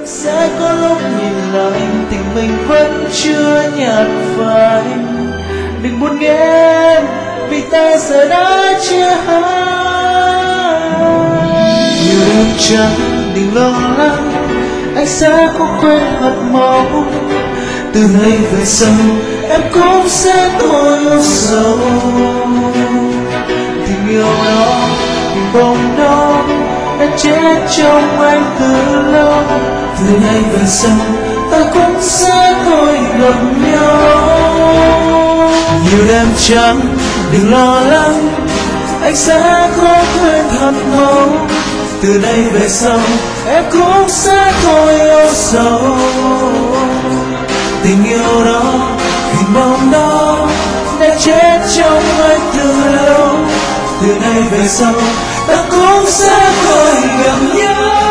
Sẽ có lúc nhìn lại tình mình vẫn chưa nhạt phai. Đừng buồn nghe vì ta giờ đã chia hai. Nhiều đêm trắng đừng lo lắng, anh sẽ không quên hạt máu. Từ nay về sau em cũng sẽ thôi yêu sầu. Tình yêu đó, tình bóng đó đã chết trong anh từ lâu. Từ nay về sau ta cũng sẽ thôi gặp nhau. Nhiều đêm trắng đừng lo lắng, anh sẽ không quên hạt máu. Từ nay về sau em cũng sẽ thôi yêu sầu. Tình yêu đó, hình bóng đó đã chết trong anh từ lâu. Từ nay về sau ta cũng sẽ thôi gặp nhau.